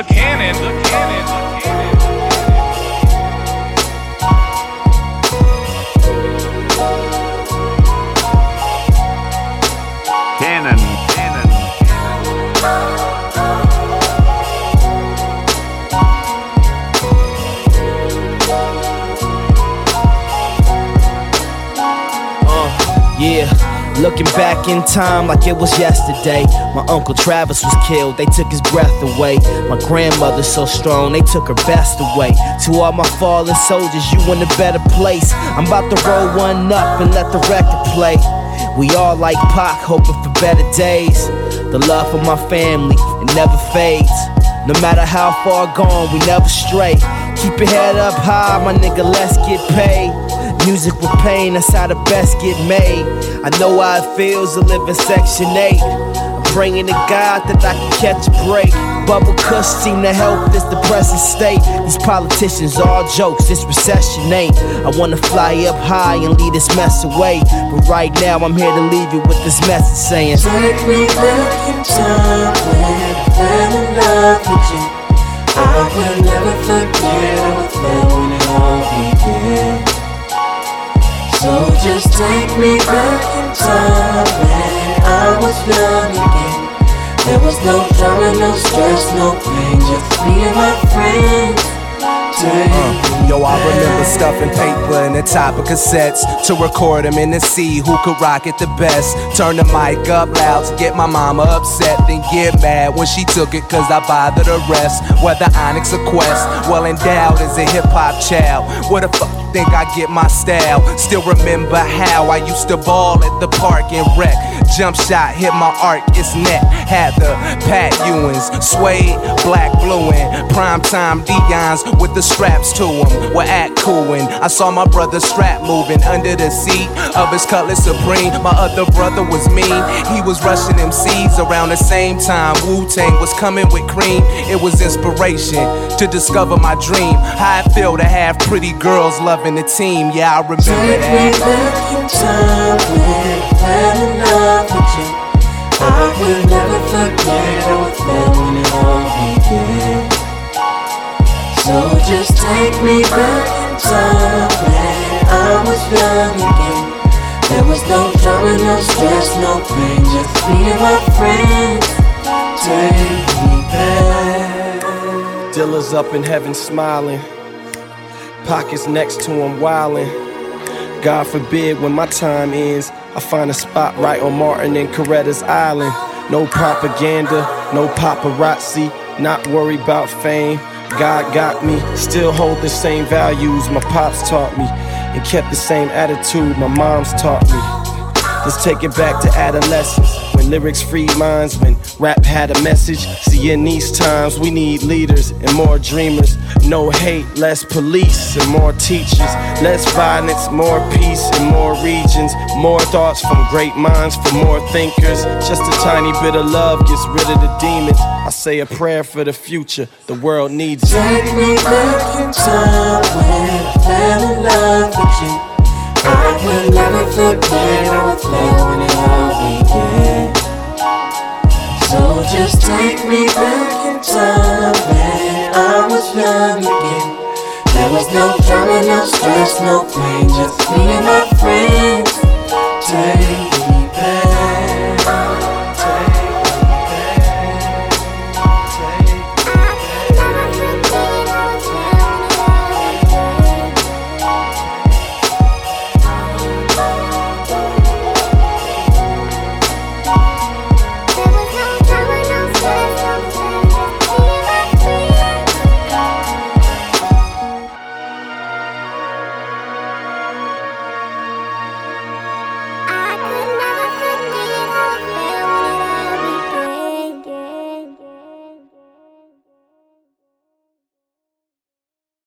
The Cannon. Yeah, looking back in time like it was yesterday. My Uncle Travis was killed, they took his breath away. My grandmother so strong, they took her best away. To all my fallen soldiers, you in a better place. I'm about to roll one up and let the record play. We all like Pac, hoping for better days. The love for my family, it never fades. No matter how far gone, we never stray. Keep your head up high, my nigga, let's get paid. Music with pain, that's how the best get made. I know how it feels to live in Section 8. I'm praying to God that I can catch a break. Bubble Kush seem to help this depressing state. These politicians all jokes, this recession ain't. I wanna fly up high and lead this mess away, but right now I'm here to leave you with this message saying, take me back in time when I fell in love with you. I will never forget how it felt when it all began. So just take me back in time when I was young again. There was no drama, no stress, no pain, just me and my friends. Yo, I remember stuffing paper in the top of cassettes to record them and to see who could rock it the best. Turn the mic up loud to get my mama upset, then get mad when she took it cause I bothered the rest. Whether Onyx or Quest, well endowed as a hip-hop child. Where the fuck you think I get my style? Still remember how I used to ball at the park and wreck. Jump shot hit my arc, it's net. Had the Pat Ewins, suede, black, blue, and primetime Dion's with the straps to him. We're at cooling. I saw my brother's strap moving under the seat of his Cutlass Supreme. My other brother was mean. He was rushing them seeds around the same time Wu-Tang was coming with cream. It was inspiration to discover my dream. How I feel to have pretty girls loving the team. Yeah, I remember that. Take me back in time when I fell in love with you. I will never forget how it felt when it all began. So just take me back in time when I was young again. There was no drama, no stress, no pain, just me and my friends. Take me back. Dilla's up in heaven smiling, pockets next to him wildin'. God forbid when my time ends, I find a spot right on Martin and Coretta's Island. No propaganda, no paparazzi, not worried about fame. God got me, still hold the same values my pops taught me, and kept the same attitude my mom's taught me. Let's take it back to adolescence, when lyrics freed minds, when rap had a message. See, in these times we need leaders and more dreamers. No hate, less police and more teachers. Less violence, more peace and more regions. More thoughts from great minds for more thinkers. Just a tiny bit of love gets rid of the demons. I say a prayer for the future, the world needs it. Take me back in time when I fell in love with you. I will never forget how it felt when it all began. So just take me back in time when I was young again. There was no drama, no stress, no pain, just me and my friends. Take